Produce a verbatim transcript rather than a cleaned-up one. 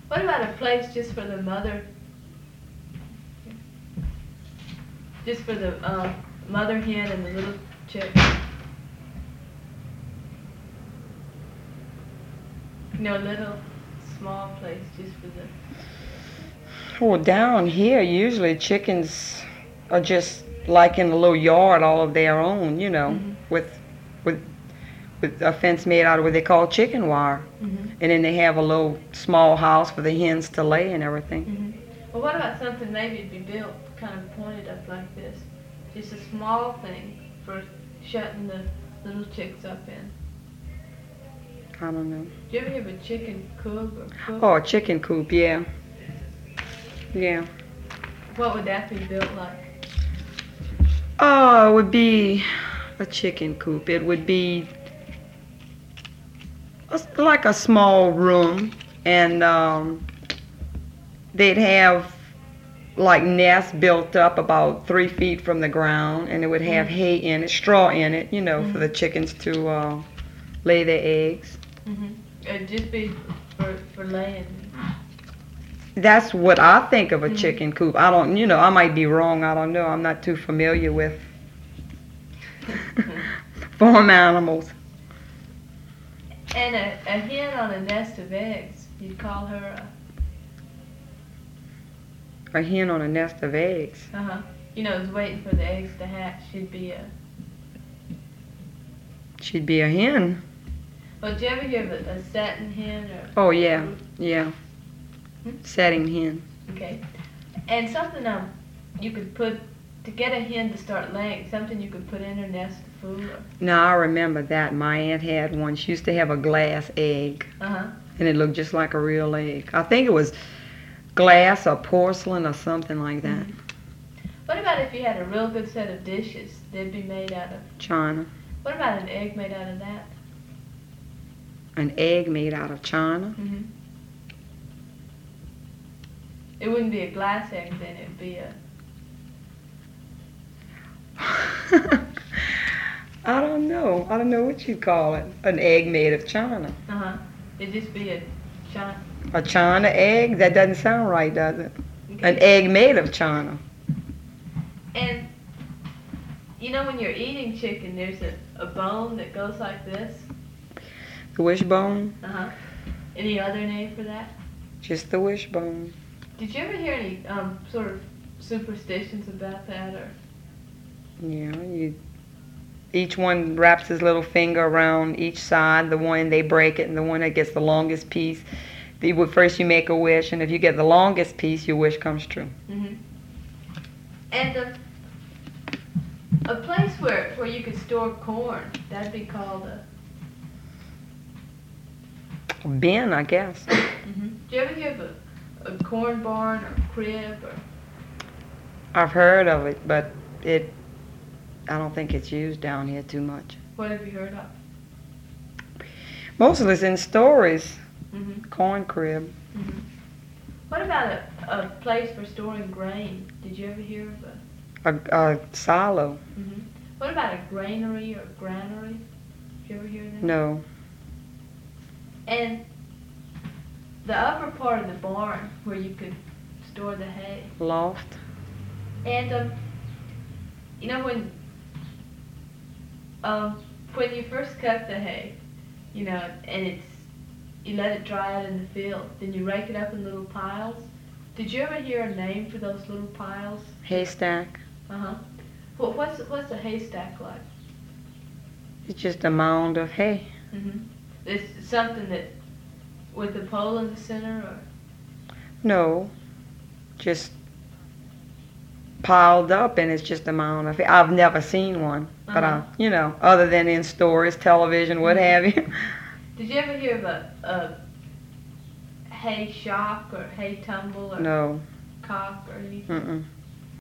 What about a place just for the mother? Just for the uh, mother hen and the little chick? You know, a little small place just for the... Well, down here, usually chickens are just like in a little yard all of their own, you know, Mm-hmm. with with with a fence made out of what they call chicken wire. Mm-hmm. And then they have a little small house for the hens to lay and everything. Mm-hmm. Well, what about something maybe to be built kind of pointed up like this? Just a small thing for shutting the little chicks up in. I don't know. Do you ever hear of a chicken coop or coop? Oh, a chicken coop, yeah. Yeah. What would that be built like? Oh, it would be a chicken coop. It would be a, like a small room, and um, they'd have like nests built up about three feet from the ground, and it would have Mm-hmm. hay in it, straw in it, you know, Mm-hmm. for the chickens to uh, lay their eggs. Mm-hmm. It'd just be for, for laying. That's what I think of a Mhm. chicken coop. I don't, you know, I might be wrong. I don't know. I'm not too familiar with farm animals. And a, a hen on a nest of eggs, you'd call her A hen on a nest of eggs. a, uh-huh. You know, is waiting for the eggs to hatch. She'd be a, She'd be a hen. well, did you ever hear of a, a satin hen or? Oh yeah, yeah. Hmm? Setting hen. Okay. And something um you could put to get a hen to start laying, something you could put in her nest of food or Now I remember that. My aunt had one. She used to have a glass egg, uh-huh. and it looked just like a real egg. I think it was glass or porcelain or something like that. Mhm. What about if you had a real good set of dishes? They'd be made out of, China. what about an egg made out of that? An egg made out of china. Mm-hmm. It wouldn't be a glass egg then, it'd be a, I don't know. I don't know what you call it. An egg made of china. uh-huh. It'd just be a china. A china egg? That doesn't sound right, does it? Okay. An egg made of china. And you know when you're eating chicken, there's a, a bone that goes like this. The wishbone? Uh-huh. Any other name for that? Just the wishbone. Did you ever hear any um, sort of superstitions about that, or? Yeah, you. Each one wraps his little finger around each side. The one they break it, and the one that gets the longest piece. The, well, first you make a wish, and if you get the longest piece, your wish comes true. Mm-hmm. And a, a place where where you could store corn, that'd be called a. A bin, I guess. Mm-hmm. Did you ever hear of a, a corn barn or crib or? I've heard of it, but it. I don't think it's used down here too much. What have you heard of? Most of it's in stories. Mm-hmm. Corn crib. Mm-hmm. What about a, a place for storing grain? Did you ever hear of a? A, a silo. Mm-hmm. What about a granary or granary? Did you ever hear that? No. And the upper part of the barn where you could store the hay. Loft. And um, you know when um when you first cut the hay, you know, and it's you let it dry out in the field, then you rake it up in little piles. Did you ever hear a name for those little piles? Haystack. Uh huh. Well, what's what's a haystack like? It's just a mound of hay. Mhm. It's something that with a pole in the center, or No. Just piled up, and it's just a mound of hay. I've never seen one, but Uh-huh. I, you know, other than in stories, television, what have you. did you ever hear of a, a hay shock or hay tumble or No. cock or anything? Mm-mm.